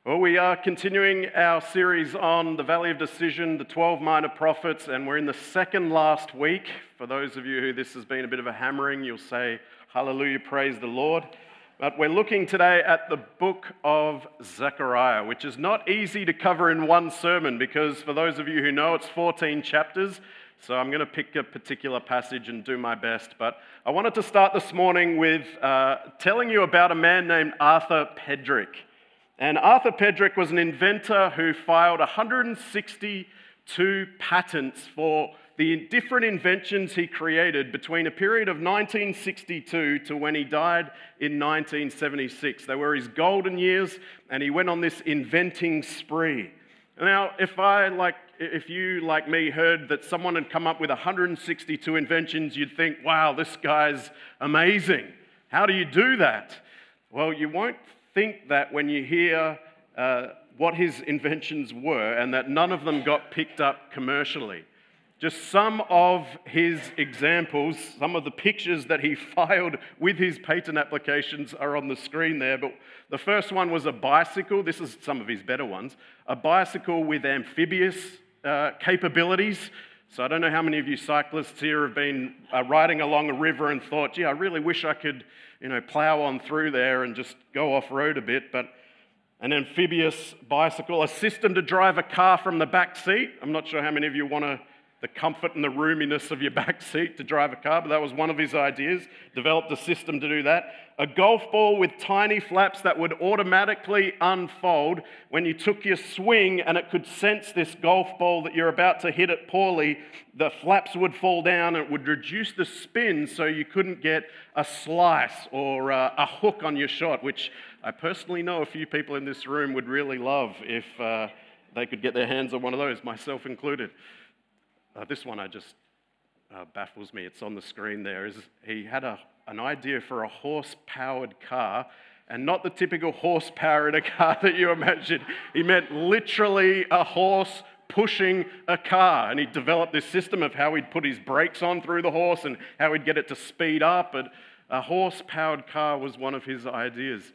Well, we are continuing our series on the Valley of Decision, the 12 minor prophets, and we're in the second last week. For those of you who this has been a bit of a hammering, you'll say, hallelujah, praise the Lord. But we're looking today at the book of Zechariah, which is not easy to cover in one sermon because for those of you who know, it's 14 chapters. So I'm going to pick a particular passage and do my best. But I wanted to start this morning with telling you about a man named Arthur Pedrick. And Arthur Pedrick was an inventor who filed 162 patents for the different inventions he created between a period of 1962 to when he died in 1976. They were his golden years, and he went on this inventing spree. Now, if you, like me, heard that someone had come up with 162 inventions, you'd think, wow, this guy's amazing. How do you do that? Well, you won't think that when you hear what his inventions were and that none of them got picked up commercially. Just some of his examples, some of the pictures that he filed with his patent applications are on the screen there. But the first one was a bicycle. This is some of his better ones. A bicycle with amphibious capabilities. So I don't know how many of you cyclists here have been riding along a river and thought, gee, I really wish I could, plow on through there and just go off-road a bit. But an amphibious bicycle, a system to drive a car from the back seat. I'm not sure how many of you want the comfort and the roominess of your back seat to drive a car, but that was one of his ideas. Developed a system to do that. A golf ball with tiny flaps that would automatically unfold when you took your swing, and it could sense this golf ball that you're about to hit it poorly. The flaps would fall down and it would reduce the spin so you couldn't get a slice or a hook on your shot, which I personally know a few people in this room would really love if they could get their hands on one of those, myself included. This one baffles me. It's on the screen there. He had an idea for a horse-powered car, and not the typical horsepower in a car that you imagine. He meant literally a horse pushing a car, and he developed this system of how he'd put his brakes on through the horse and how he'd get it to speed up. But a horse-powered car was one of his ideas.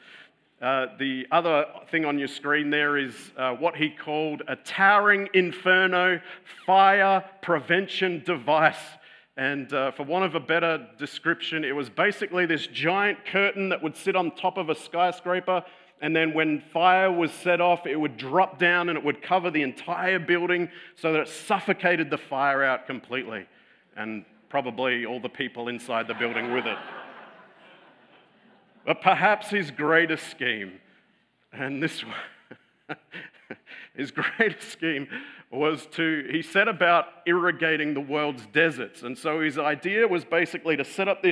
The other thing on your screen there is what he called a towering inferno fire prevention device. And for want of a better description, it was basically this giant curtain that would sit on top of a skyscraper, and then when fire was set off, it would drop down and it would cover the entire building so that it suffocated the fire out completely, and probably all the people inside the building with it. But perhaps his greatest scheme, and this one, his greatest scheme was he set about irrigating the world's deserts. And so his idea was basically to set up this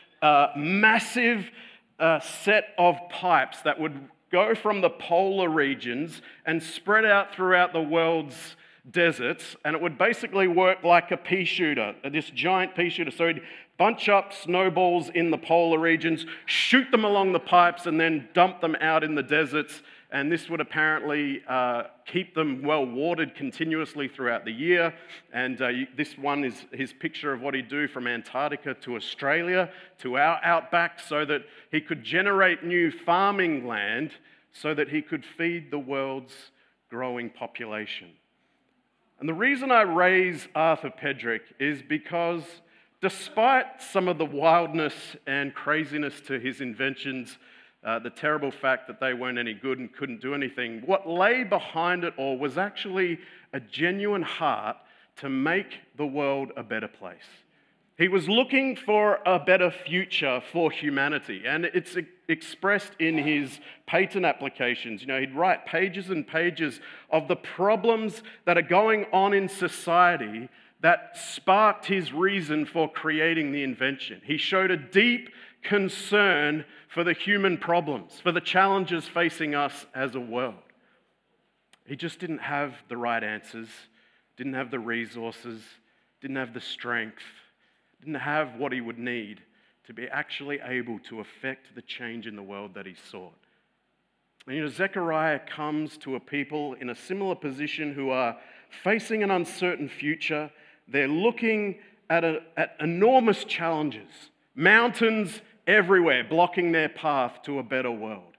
massive set of pipes that would go from the polar regions and spread out throughout the world's deserts, and it would basically work like a pea shooter, this giant pea shooter. So he'd bunch up snowballs in the polar regions, shoot them along the pipes, and then dump them out in the deserts. And this would apparently keep them well watered continuously throughout the year. And this one is his picture of what he'd do from Antarctica to Australia to our outback so that he could generate new farming land so that he could feed the world's growing population. And the reason I raise Arthur Pedrick is because despite some of the wildness and craziness to his inventions, the terrible fact that they weren't any good and couldn't do anything, what lay behind it all was actually a genuine heart to make the world a better place. He was looking for a better future for humanity, and it's expressed in his patent applications. He'd write pages and pages of the problems that are going on in society that sparked his reason for creating the invention. He showed a deep concern for the human problems, for the challenges facing us as a world. He just didn't have the right answers, didn't have the resources, didn't have the strength, didn't have what he would need to be actually able to affect the change in the world that he sought. And Zechariah comes to a people in a similar position who are facing an uncertain future. They're looking at enormous challenges, mountains everywhere blocking their path to a better world.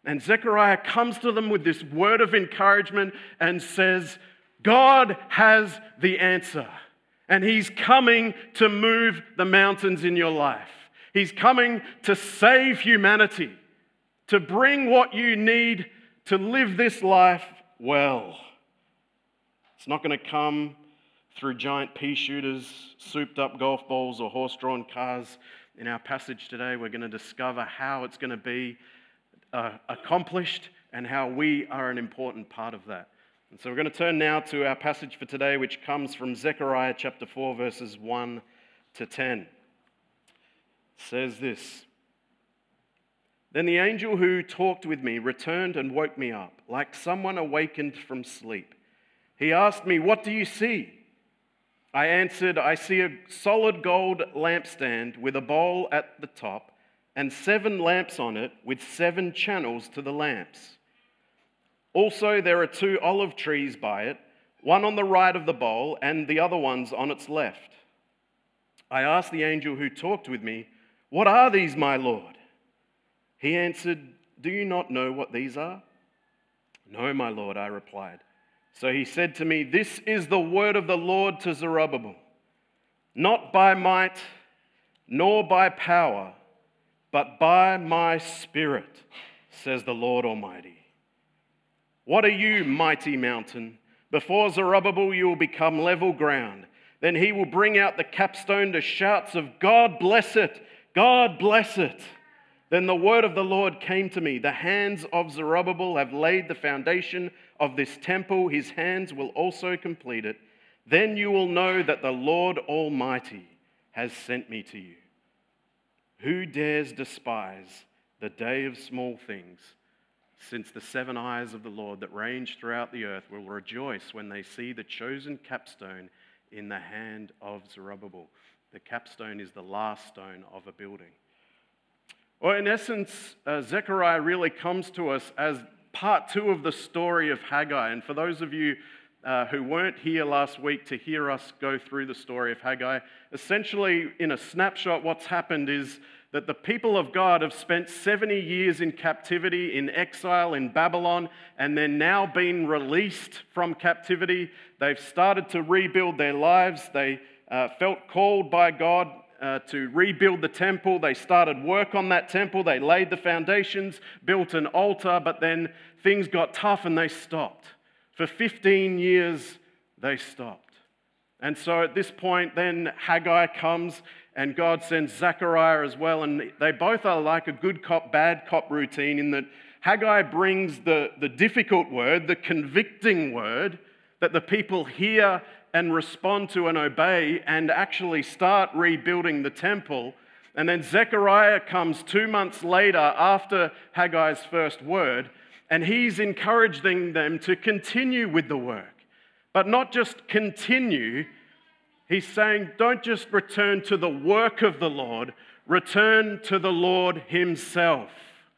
And Zechariah comes to them with this word of encouragement and says, God has the answer. And He's coming to move the mountains in your life. He's coming to save humanity, to bring what you need to live this life well. It's not going to come through giant pea shooters, souped up golf balls, or horse-drawn cars. In our passage today, we're going to discover how it's going to be accomplished and how we are an important part of that. And so we're going to turn now to our passage for today, which comes from Zechariah chapter 4, verses 1 to 10. It says this: Then the angel who talked with me returned and woke me up, like someone awakened from sleep. He asked me, "What do you see?" I answered, "I see a solid gold lampstand with a bowl at the top and 7 lamps on it with 7 channels to the lamps. Also there are 2 olive trees by it, one on the right of the bowl and the other ones on its left." I asked the angel who talked with me, "What are these, my Lord?" He answered, "Do you not know what these are?" "No, my Lord," I replied. So he said to me, "This is the word of the Lord to Zerubbabel. Not by might, nor by power, but by my Spirit, says the Lord Almighty. What are you, mighty mountain? Before Zerubbabel you will become level ground. Then he will bring out the capstone to shouts of, 'God bless it! God bless it!' Then the word of the Lord came to me. The hands of Zerubbabel have laid the foundation of this temple. His hands will also complete it. Then you will know that the Lord Almighty has sent me to you. Who dares despise the day of small things? Since the 7 eyes of the Lord that range throughout the earth will rejoice when they see the chosen capstone in the hand of Zerubbabel." The capstone is the last stone of a building. Well, in essence, Zechariah really comes to us as part 2 of the story of Haggai. And for those of you who weren't here last week to hear us go through the story of Haggai, essentially, in a snapshot, what's happened is that the people of God have spent 70 years in captivity, in exile in Babylon, and they're now being released from captivity. They've started to rebuild their lives. They felt called by God to rebuild the temple. They started work on that temple. They laid the foundations, built an altar, but then things got tough and they stopped. For 15 years, they stopped. And so at this point, then Haggai comes and God sends Zechariah as well. And they both are like a good cop, bad cop routine in that Haggai brings the difficult word, the convicting word that the people hear and respond to and obey and actually start rebuilding the temple. And then Zechariah comes 2 months later after Haggai's first word, and he's encouraging them to continue with the work. But not just continue, he's saying don't just return to the work of the Lord, return to the Lord Himself.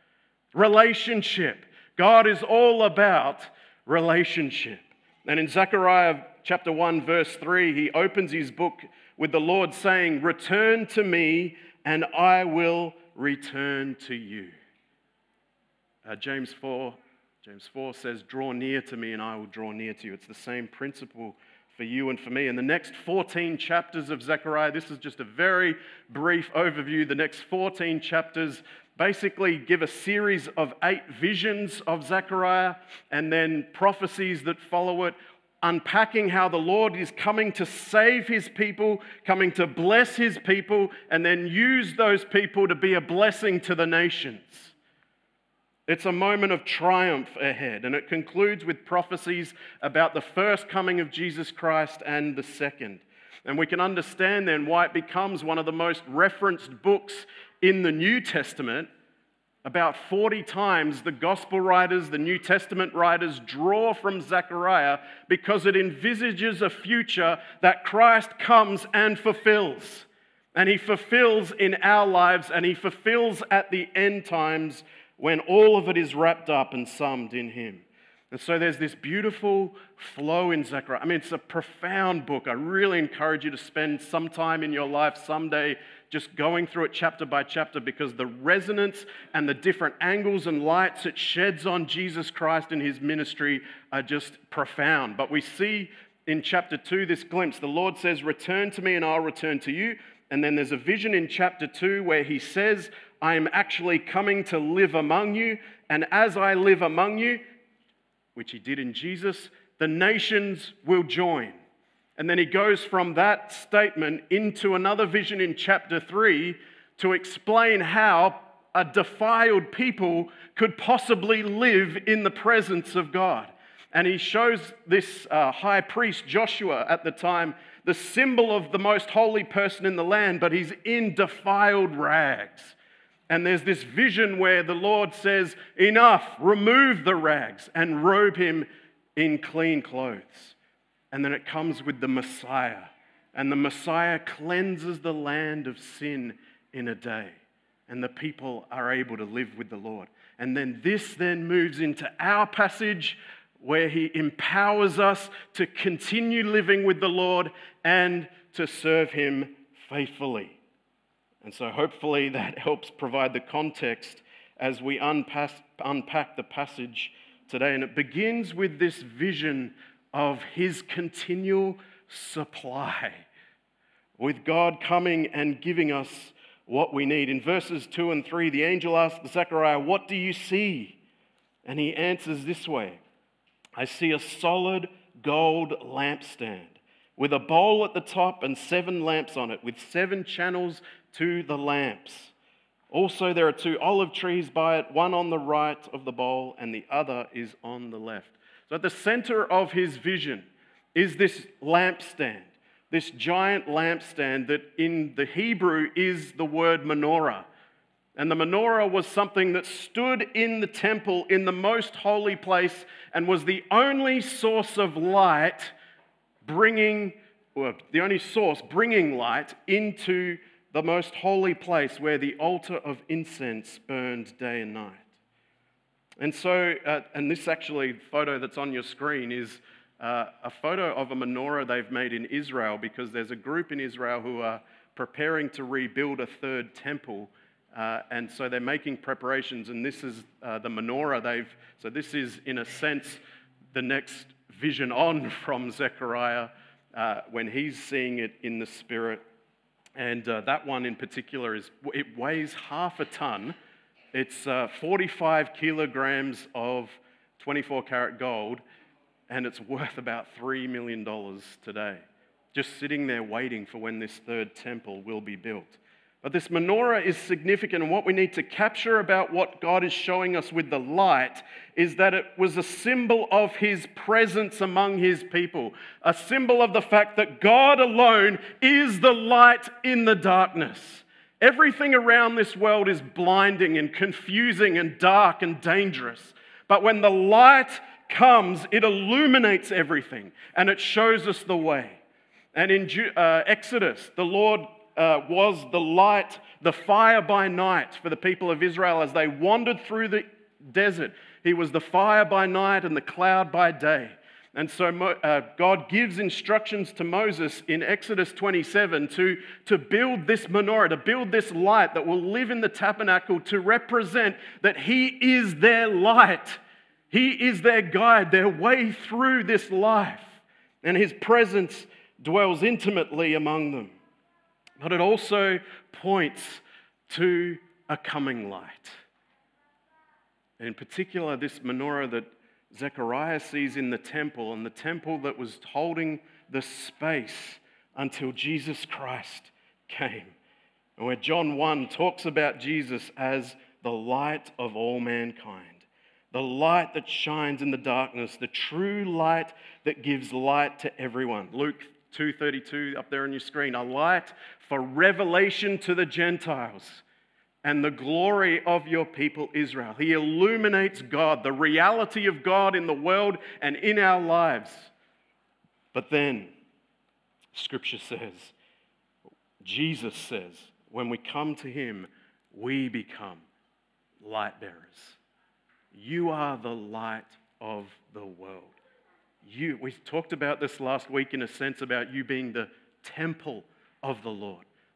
Relationship. God is all about relationship. And in Zechariah chapter 1, verse 3, he opens his book with the Lord saying, "Return to me, and I will return to you." James 4 says, "Draw near to me, and I will draw near to you." It's the same principle for you and for me. In the next 14 chapters of Zechariah, this is just a very brief overview. The next 14 chapters basically give a series of 8 visions of Zechariah and then prophecies that follow it, unpacking how the Lord is coming to save His people, coming to bless His people, and then use those people to be a blessing to the nations. It's a moment of triumph ahead, and it concludes with prophecies about the first coming of Jesus Christ and the second. And we can understand then why it becomes one of the most referenced books in the New Testament. About 40 times the gospel writers, the New Testament writers draw from Zechariah because it envisages a future that Christ comes and fulfills. And He fulfills in our lives, and He fulfills at the end times when all of it is wrapped up and summed in Him. And so there's this beautiful flow in Zechariah. I mean, it's a profound book. I really encourage you to spend some time in your life someday just going through it chapter by chapter because the resonance and the different angles and lights it sheds on Jesus Christ and his ministry are just profound. But we see in chapter 2 this glimpse. The Lord says, "Return to me and I'll return to you." And then there's a vision in chapter 2 where he says, "I am actually coming to live among you. And as I live among you," which he did in Jesus, "the nations will join." And then he goes from that statement into another vision in chapter 3 to explain how a defiled people could possibly live in the presence of God. And he shows this high priest, Joshua, at the time, the symbol of the most holy person in the land, but he's in defiled rags. And there's this vision where the Lord says, "Enough, remove the rags and robe him in clean clothes." And then it comes with the Messiah. And the Messiah cleanses the land of sin in a day. And the people are able to live with the Lord. And then this then moves into our passage where he empowers us to continue living with the Lord and to serve him faithfully. And so hopefully that helps provide the context as we unpack the passage today. And it begins with this vision of his continual supply, with God coming and giving us what we need. In verses 2 and 3, the angel asked Zechariah, "What do you see?" And he answers this way, "I see a solid gold lampstand with a bowl at the top and 7 lamps on it, with 7 channels to the lamps. Also there are 2 olive trees by it, one on the right of the bowl and the other is on the left." So at the center of his vision is this lampstand, this giant lampstand that in the Hebrew is the word menorah. And the menorah was something that stood in the temple in the most holy place and was the only source of light bringing light into the most holy place where the altar of incense burned day and night. And so, and this actually photo that's on your screen is a photo of a menorah they've made in Israel because there's a group in Israel who are preparing to rebuild a 3rd temple. And so they're making preparations, and this is the menorah so this is, in a sense, the next vision on from Zechariah when he's seeing it in the Spirit. And that one in particular, it weighs half a ton. It's 45 kilograms of 24-karat gold, and it's worth about $3 million today, just sitting there waiting for when this 3rd temple will be built. But this menorah is significant, and what we need to capture about what God is showing us with the light is that it was a symbol of his presence among his people, a symbol of the fact that God alone is the light in the darkness. Everything around this world is blinding and confusing and dark and dangerous. But when the light comes, it illuminates everything and it shows us the way. And in Exodus, the Lord was the light, the fire by night for the people of Israel as they wandered through the desert. He was the fire by night and the cloud by day. And so God gives instructions to Moses in Exodus 27 to build this menorah, to build this light that will live in the tabernacle to represent that he is their light. He is their guide, their way through this life. And his presence dwells intimately among them. But it also points to a coming light. In particular, this menorah that Zechariah sees in the temple, and the temple that was holding the space until Jesus Christ came. And where John 1 talks about Jesus as the light of all mankind, the light that shines in the darkness, the true light that gives light to everyone. Luke 2:32 up there on your screen, a light for revelation to the Gentiles and the glory of your people Israel. He illuminates God, the reality of God in the world and in our lives. But then, Scripture says, Jesus says, when we come to him, we become light bearers. You are the light of the world. We talked about this last week in a sense about you being the temple of the Lord.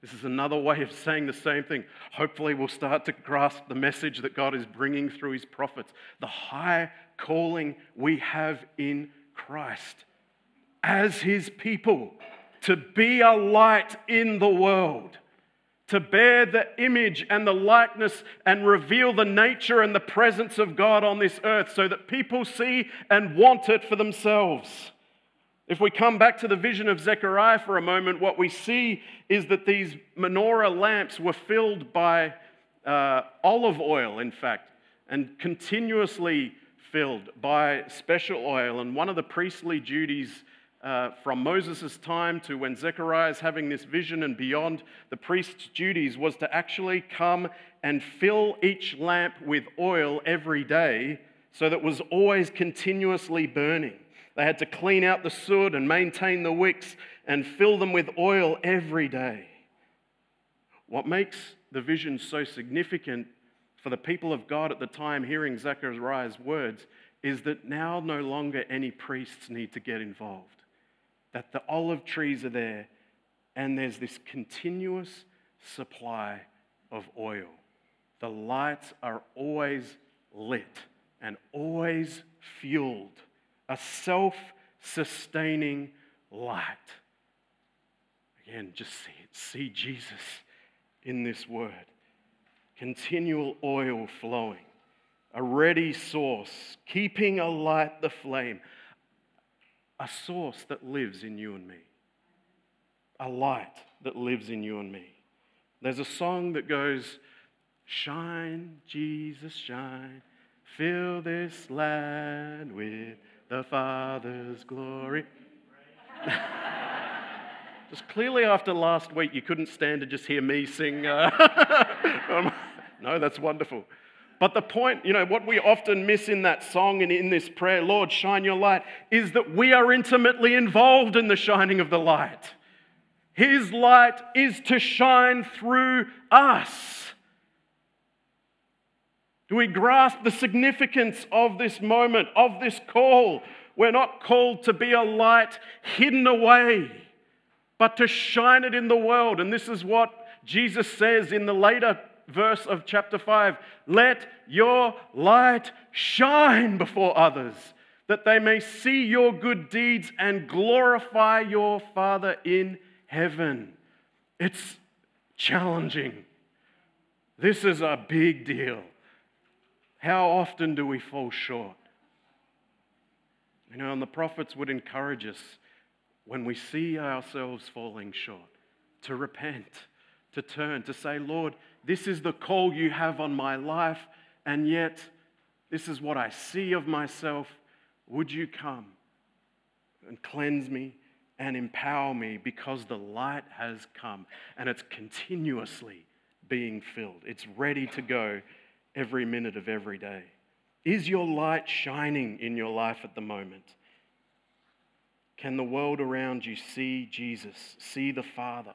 This is another way of saying the same thing. Hopefully we'll start to grasp the message that God is bringing through his prophets. The high calling we have in Christ as his people, to be a light in the world, to bear the image and the likeness and reveal the nature and the presence of God on this earth so that people see and want it for themselves. If we come back to the vision of Zechariah for a moment, what we see is that these menorah lamps were filled by olive oil, in fact, and continuously filled by special oil. And one of the priestly duties from Moses' time to when Zechariah is having this vision and beyond, the priest's duties was to actually come and fill each lamp with oil every day so that it was always continuously burning. They had to clean out the soot and maintain the wicks and fill them with oil every day. What makes the vision so significant for the people of God at the time hearing Zechariah's words is that now no longer any priests need to get involved. That the olive trees are there and there's this continuous supply of oil. The lights are always lit and always fueled. A self-sustaining light. Again, just see Jesus in this word. Continual oil flowing. A ready source, keeping alight the flame. A source that lives in you and me. A light that lives in you and me. There's a song that goes, "Shine, Jesus, shine, fill this land with the Father's glory." Just clearly after last week, you couldn't stand to just hear me sing. No, that's wonderful. But the point, what we often miss in that song and in this prayer, "Lord, shine your light," is that we are intimately involved in the shining of the light. His light is to shine through us. Do we grasp the significance of this moment, of this call? We're not called to be a light hidden away, but to shine it in the world. And this is what Jesus says in the later verse of chapter 5. "Let your light shine before others, that they may see your good deeds and glorify your Father in heaven." It's challenging. This is a big deal. How often do we fall short? And the prophets would encourage us when we see ourselves falling short to repent, to turn, to say, "Lord, this is the call you have on my life, and yet this is what I see of myself. Would you come and cleanse me and empower me, because the light has come and it's continuously being filled. It's ready to go every minute of every day." Is your light shining in your life at the moment? Can the world around you see Jesus, see the Father?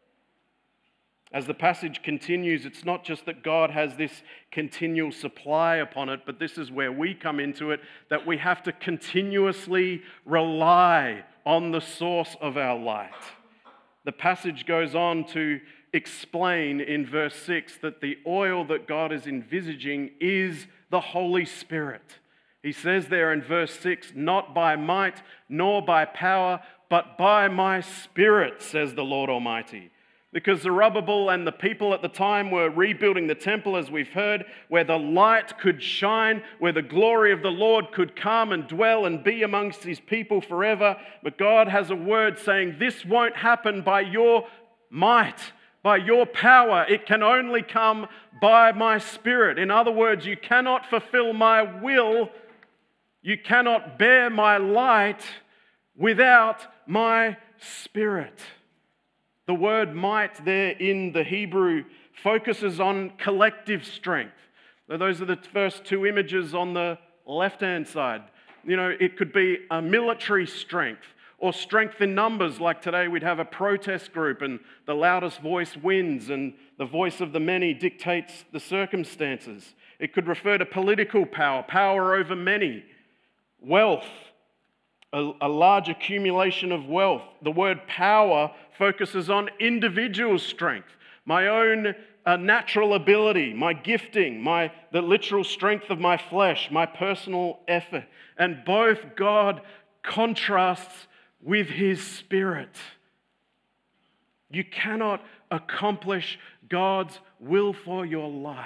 As the passage continues, it's not just that God has this continual supply upon it, but this is where we come into it, that we have to continuously rely on the source of our light. The passage goes on to explain in verse 6 that the oil that God is envisaging is the Holy Spirit. He says there in verse 6, "Not by might nor by power, but by my Spirit, says the Lord Almighty." Because Zerubbabel and the people at the time were rebuilding the temple, as we've heard, where the light could shine, where the glory of the Lord could come and dwell and be amongst his people forever. But God has a word saying, this won't happen by your might, by your power. It can only come by my Spirit. In other words, you cannot fulfill my will, you cannot bear my light without my Spirit. The word might there in the Hebrew focuses on collective strength. Those are the first two images on the left-hand side. It could be a military strength or strength in numbers, like today we'd have a protest group and the loudest voice wins and the voice of the many dictates the circumstances. It could refer to political power, power over many, wealth, a large accumulation of wealth. The word power focuses on individual strength, my own natural ability, my gifting, the literal strength of my flesh, my personal effort. And both God contrasts with His Spirit. You cannot accomplish God's will for your life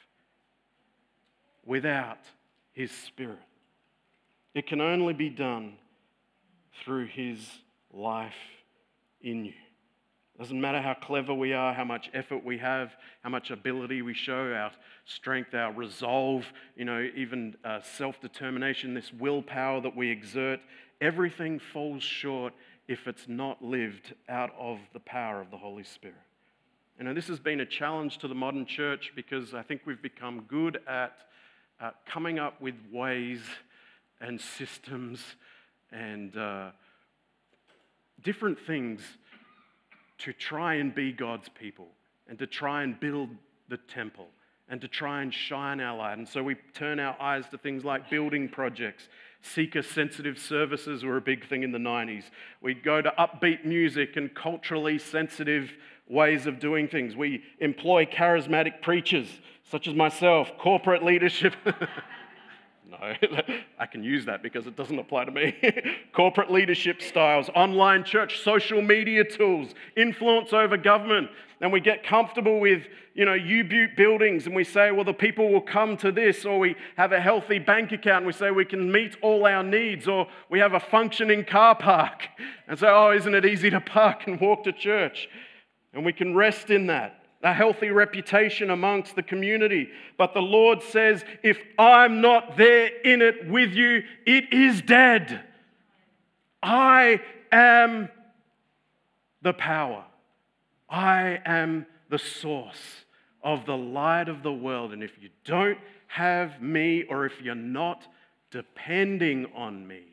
without His Spirit. It can only be done through His life in you. Doesn't matter how clever we are, how much effort we have, how much ability we show, our strength, our resolve, even self-determination, this willpower that we exert, everything falls short if it's not lived out of the power of the Holy Spirit. This has been a challenge to the modern church because I think we've become good at coming up with ways and systems and different things to try and be God's people and to try and build the temple and to try and shine our light. And so we turn our eyes to things like building projects. Seeker-sensitive services were a big thing in the 90s. We go to upbeat music and culturally sensitive ways of doing things. We employ charismatic preachers, such as myself, corporate leadership. No, I can use that because it doesn't apply to me. Corporate leadership styles, online church, social media tools, influence over government. And we get comfortable with, U-Butte buildings and we say, well, the people will come to this, or we have a healthy bank account and we say we can meet all our needs, or we have a functioning car park and say, oh, isn't it easy to park and walk to church? And we can rest in that. A healthy reputation amongst the community. But the Lord says, if I'm not there in it with you, it is dead. I am the power. I am the source of the light of the world. And if you don't have me, or if you're not depending on me,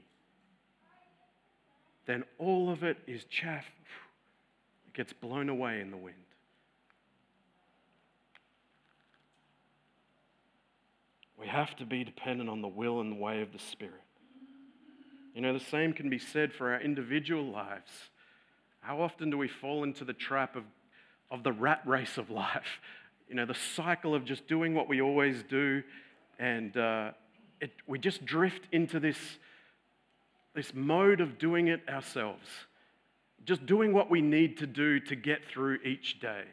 then all of it is chaff. It gets blown away in the wind. We have to be dependent on the will and the way of the Spirit. The same can be said for our individual lives. How often do we fall into the trap of the rat race of life? The cycle of just doing what we always do, and we just drift into this mode of doing it ourselves. Just doing what we need to do to get through each day.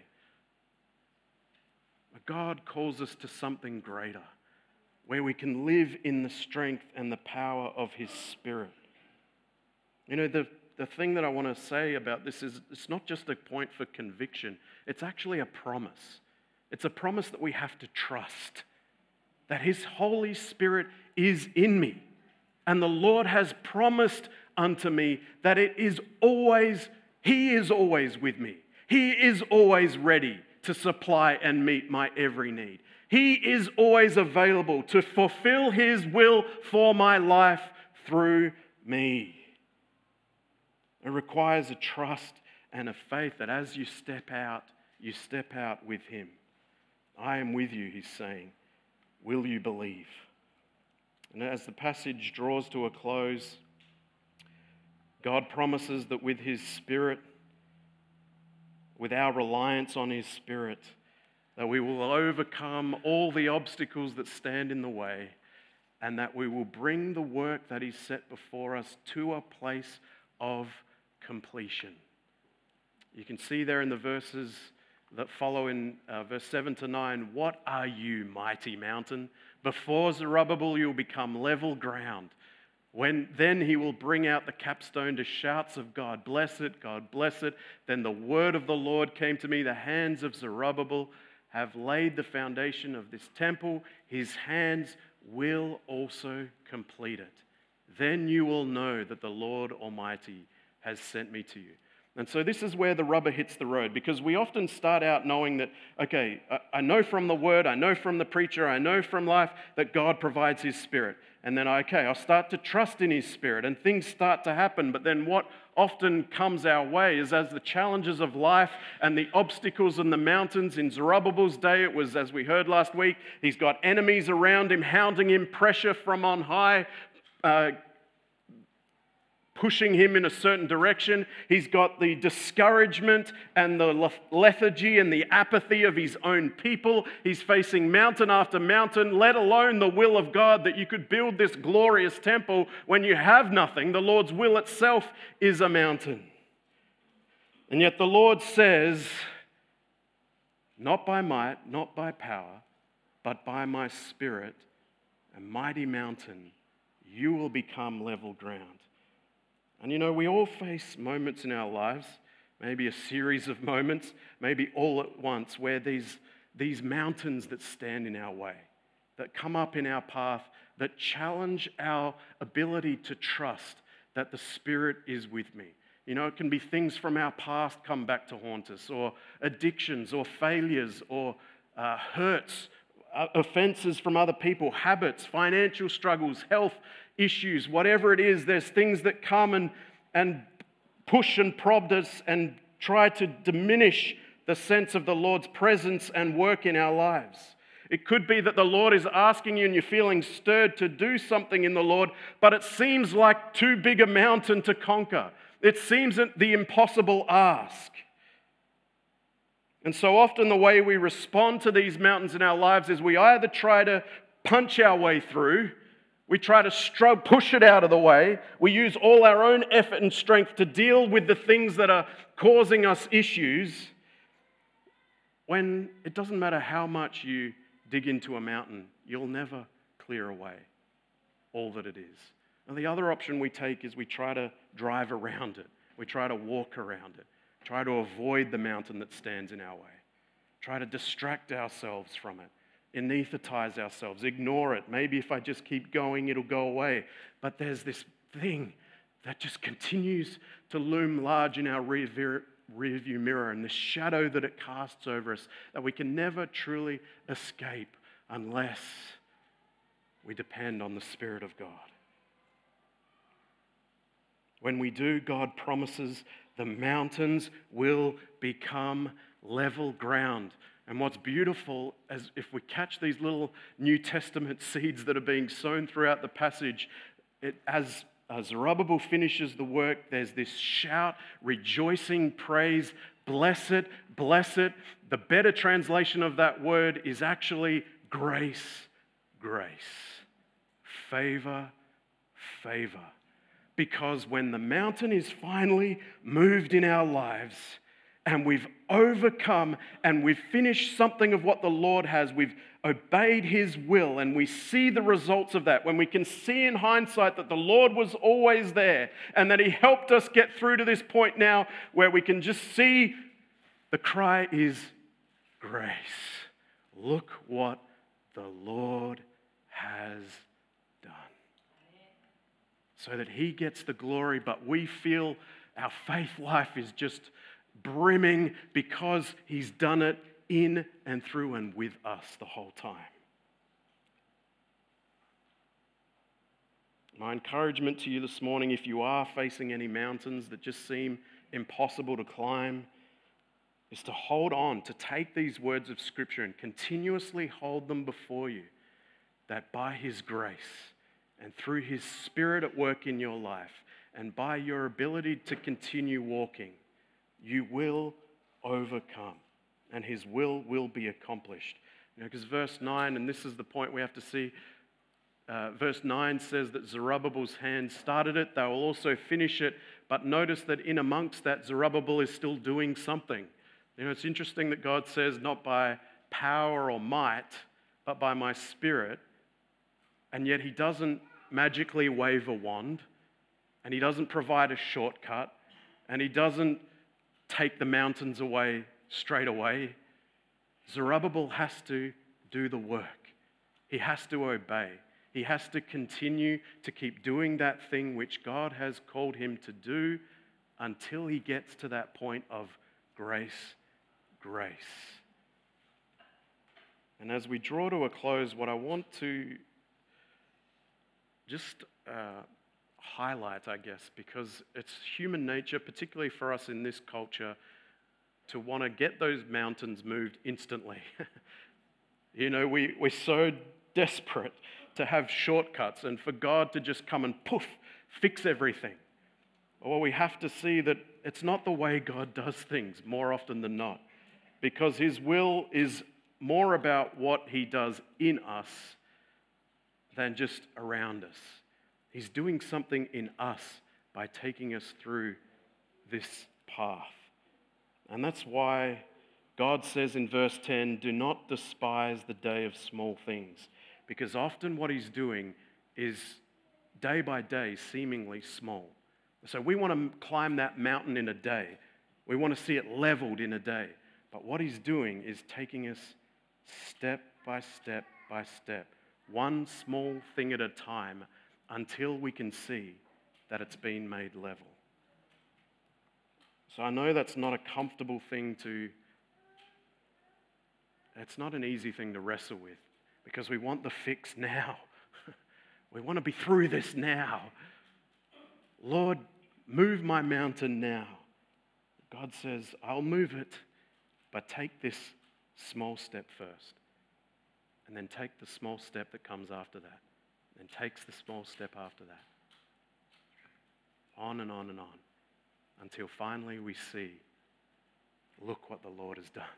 But God calls us to something greater, where we can live in the strength and the power of His Spirit. The thing that I want to say about this is it's not just a point for conviction. It's actually a promise. It's a promise that we have to trust, that His Holy Spirit is in me. And the Lord has promised unto me that He is always with me. He is always ready to supply and meet my every need. He is always available to fulfill His will for my life through me. It requires a trust and a faith that as you step out with Him. I am with you, He's saying. Will you believe? And as the passage draws to a close, God promises that with His Spirit, with our reliance on His Spirit, that we will overcome all the obstacles that stand in the way, and that we will bring the work that He's set before us to a place of completion. You can see there in the verses that follow in verse 7 to 9, what are you, mighty mountain? Before Zerubbabel you'll become level ground. Then he will bring out the capstone to shouts of God bless it, God bless it. Then the word of the Lord came to me, the hands of Zerubbabel have laid the foundation of this temple. His hands will also complete it. Then you will know that the Lord Almighty has sent me to you. And so this is where the rubber hits the road, because we often start out knowing that, okay, I know from the word, I know from the preacher, I know from life that God provides His Spirit. And then, I'll start to trust in His Spirit and things start to happen. But then what often comes our way is as the challenges of life and the obstacles and the mountains. In Zerubbabel's day, it was, as we heard last week, he's got enemies around him, hounding him, pressure from on high, pushing him in a certain direction. He's got the discouragement and the lethargy and the apathy of his own people. He's facing mountain after mountain, let alone the will of God that you could build this glorious temple when you have nothing. The Lord's will itself is a mountain. And yet the Lord says, not by might, not by power, but by my Spirit, a mighty mountain, you will become level ground. And you know, we all face moments in our lives, maybe a series of moments, maybe all at once, where these mountains that stand in our way, that come up in our path, that challenge our ability to trust that the Spirit is with me. You know, it can be things from our past come back to haunt us, or addictions, or failures, or hurts, offenses from other people, habits, financial struggles, health issues, whatever it is. There's things that come and push and prod us and try to diminish the sense of the Lord's presence and work in our lives. It could be that the Lord is asking you and you're feeling stirred to do something in the Lord, but it seems like too big a mountain to conquer. It seems the impossible ask. And so often the way we respond to these mountains in our lives is we either try to punch our way through, we try to push it out of the way, we use all our own effort and strength to deal with the things that are causing us issues, when it doesn't matter how much you dig into a mountain, you'll never clear away all that it is. And the other option we take is we try to drive around it. We try to walk around it. Try to avoid the mountain that stands in our way. Try to distract ourselves from it. Anesthetize ourselves. Ignore it. Maybe if I just keep going, it'll go away. But there's this thing that just continues to loom large in our rearview mirror, and the shadow that it casts over us that we can never truly escape unless we depend on the Spirit of God. When we do, God promises the mountains will become level ground. And what's beautiful is if we catch these little New Testament seeds that are being sown throughout the passage, as Zerubbabel finishes the work, there's this shout, rejoicing, praise, bless it, bless it. The better translation of that word is actually grace, grace, favor, favor. Because when the mountain is finally moved in our lives and we've overcome and we've finished something of what the Lord has, we've obeyed His will, and we see the results of that, when we can see in hindsight that the Lord was always there and that He helped us get through to this point now where we can just see the cry is grace. Look what the Lord has done. So that He gets the glory, but we feel our faith life is just brimming because He's done it in and through and with us the whole time. My encouragement to you this morning, if you are facing any mountains that just seem impossible to climb, is to hold on, to take these words of Scripture and continuously hold them before you, that by His grace and through His Spirit at work in your life, and by your ability to continue walking, you will overcome, and His will be accomplished. Because verse 9, and this is the point we have to see, verse 9 says that Zerubbabel's hands started it, they will also finish it, but notice that in amongst that, Zerubbabel is still doing something. You know, it's interesting that God says, not by power or might, but by my Spirit, and yet He doesn't magically wave a wand, and He doesn't provide a shortcut, and He doesn't take the mountains away straight away. Zerubbabel has to do the work. He has to obey. He has to continue to keep doing that thing which God has called him to do until he gets to that point of grace, grace. And as we draw to a close, what I want to just highlight, I guess, because it's human nature, particularly for us in this culture, to want to get those mountains moved instantly. You know, we're so desperate to have shortcuts and for God to just come and poof, fix everything. Well, we have to see that it's not the way God does things more often than not, because his will is more about what he does in us than just around us. He's doing something in us by taking us through this path. And that's why God says in verse 10, do not despise the day of small things, because often what he's doing is day by day seemingly small. So we want to climb that mountain in a day. We want to see it leveled in a day. But what he's doing is taking us step by step by step, one small thing at a time, until we can see that it's been made level. So I know that's not a comfortable thing it's not an easy thing to wrestle with, because we want the fix now. We want to be through this now. Lord, move my mountain now. God says, I'll move it, but take this small step first. And then take the small step that comes after that. And takes the small step after that. On and on and on. Until finally we see, look what the Lord has done.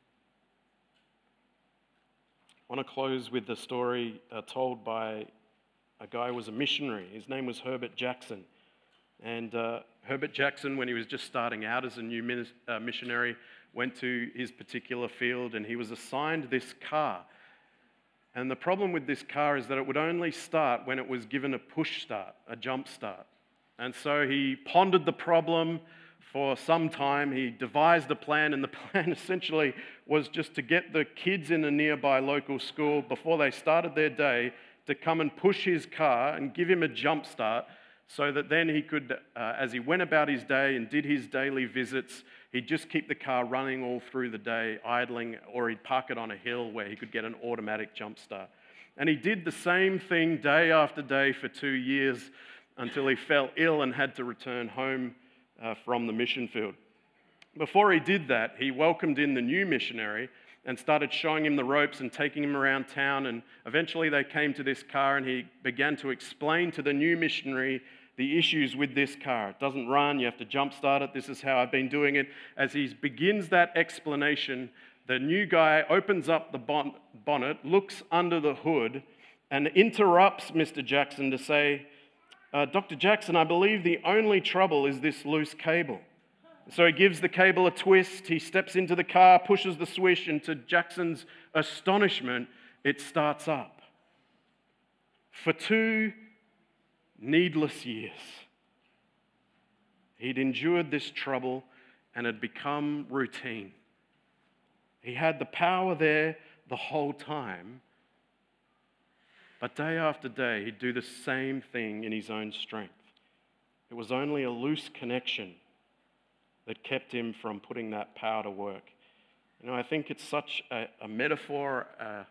I want to close with the story told by a guy who was a missionary. His name was Herbert Jackson. And Herbert Jackson, when he was just starting out as a new missionary, went to his particular field and he was assigned this car. And the problem with this car is that it would only start when it was given a push start, a jump start. And so he pondered the problem for some time. He devised a plan, and the plan essentially was just to get the kids in a nearby local school before they started their day to come and push his car and give him a jump start, so that then he could, as he went about his day and did his daily visits, he'd just keep the car running all through the day, idling, or he'd park it on a hill where he could get an automatic jump start. And he did the same thing day after day for 2 years until he fell ill and had to return home from the mission field. Before he did that, he welcomed in the new missionary and started showing him the ropes and taking him around town. And eventually they came to this car and he began to explain to the new missionary the issues with this car. It doesn't run, you have to jump start it, this is how I've been doing it. As he begins that explanation, the new guy opens up the bonnet, looks under the hood, and interrupts Mr. Jackson to say, Dr. Jackson, I believe the only trouble is this loose cable. So he gives the cable a twist, he steps into the car, pushes the switch, and to Jackson's astonishment, it starts up. For 2 needless years, he'd endured this trouble and had become routine. He had the power there the whole time, but day after day, he'd do the same thing in his own strength. It was only a loose connection that kept him from putting that power to work. You know, I think it's such a metaphor,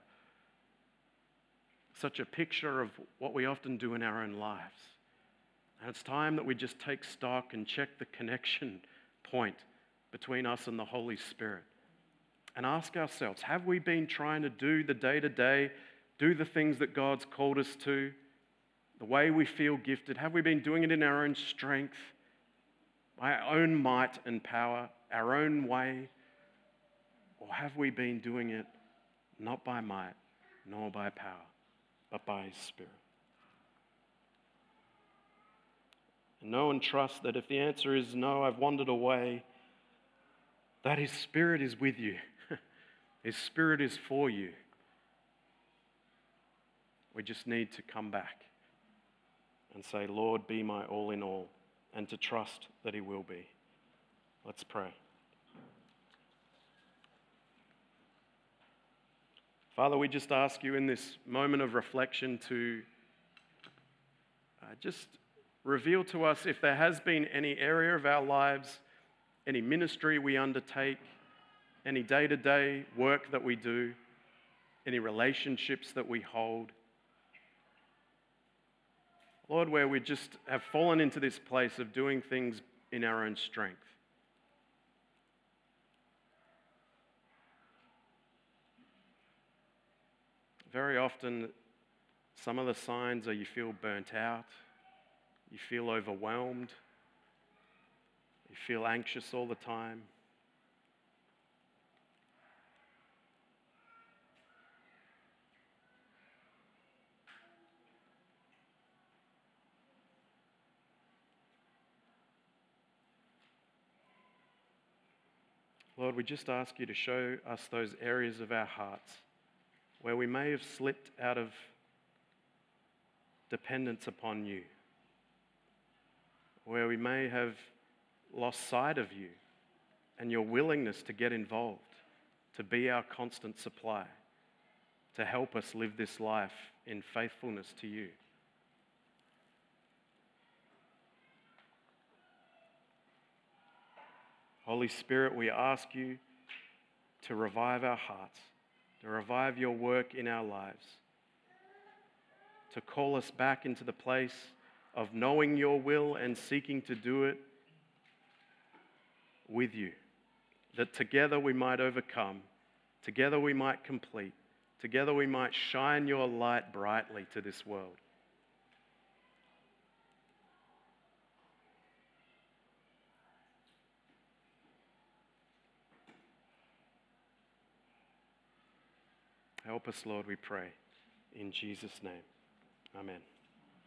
such a picture of what we often do in our own lives. And it's time that we just take stock and check the connection point between us and the Holy Spirit. And ask ourselves, have we been trying to do the day-to-day, do the things that God's called us to, the way we feel gifted? Have we been doing it in our own strength, by our own might and power, our own way? Or have we been doing it not by might, nor by power, but by His Spirit? And know and trust that if the answer is no, I've wandered away, that His Spirit is with you. His Spirit is for you. We just need to come back and say, Lord, be my all in all, and to trust that He will be. Let's pray. Father, we just ask you in this moment of reflection to just reveal to us if there has been any area of our lives, any ministry we undertake, any day-to-day work that we do, any relationships that we hold, Lord, where we just have fallen into this place of doing things in our own strength. Very often, some of the signs are you feel burnt out, you feel overwhelmed, You feel anxious all the time. Lord, we just ask you to show us those areas of our hearts where we may have slipped out of dependence upon you, where we may have lost sight of you and your willingness to get involved, to be our constant supply, to help us live this life in faithfulness to you. Holy Spirit, we ask you to revive our hearts, to revive your work in our lives, to call us back into the place of knowing your will and seeking to do it with you, that together we might overcome, together we might complete, together we might shine your light brightly to this world. Help us, Lord, we pray. In Jesus' name, amen.